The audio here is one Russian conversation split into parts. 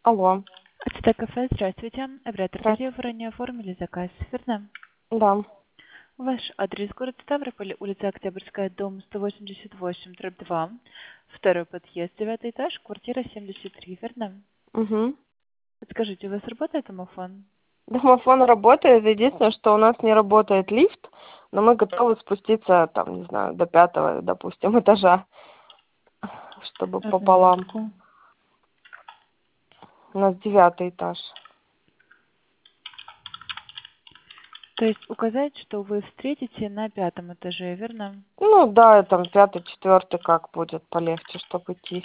Алло. Это кафе, здравствуйте. Оператор Здравствуйте. вы ранее оформили заказ, верно? Да. Ваш адрес город Ставрополь, улица Октябрьская, дом 188, дробь 2, второй подъезд, 9 этаж, квартира 73, верно? Угу. Подскажите, у вас работает домофон? Домофон работает. Единственное, что у нас не работает лифт, но мы готовы спуститься, там, не знаю, до 5-го, допустим, этажа, чтобы Одну пополам. минутку. У нас 9-й этаж. То есть указать, что вы встретите на 5-м этаже, верно? Ну да, там 5-й, 4-й как будет полегче, чтобы идти.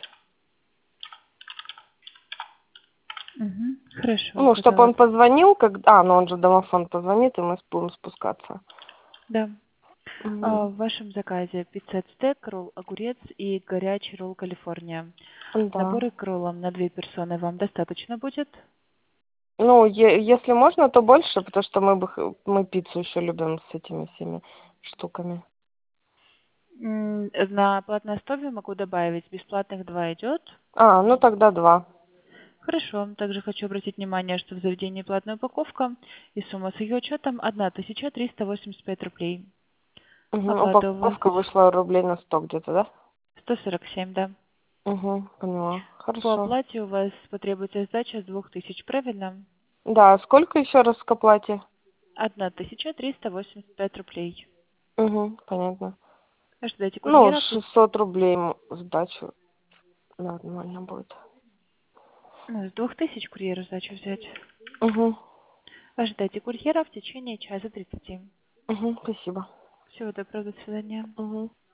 Угу. Хорошо, Ну, чтобы он пожалуйста. позвонил, когда... ну он же домофон позвонит, и мы будем спускаться. Да. Угу. В вашем заказе пицца стек, ролл огурец и горячий ролл Калифорния. Да. Наборы к роллам на 2 персоны вам достаточно будет? Ну, если можно, то больше, потому что мы пиццу еще любим с этими всеми штуками. На платной основе могу добавить. Бесплатных 2 идет. Ну тогда 2. Хорошо. Также хочу обратить внимание, что в заведении платная упаковка и сумма с ее учетом 1385 рублей. Угу. Оплата у вас Упаковка вышла рублей на 100 где-то, да? 147, да. Поняла. По Хорошо. оплате у вас потребуется сдача с 2000, правильно? Да, сколько еще раз к оплате? 1385 рублей. Понятно. Ожидайте Ну, курьера. 600 рублей сдачу нормально будет. С 2000 курьера сдачу взять. Угу. Ожидайте курьера в течение часа 30. Спасибо. Всего доброго, до свидания. Угу.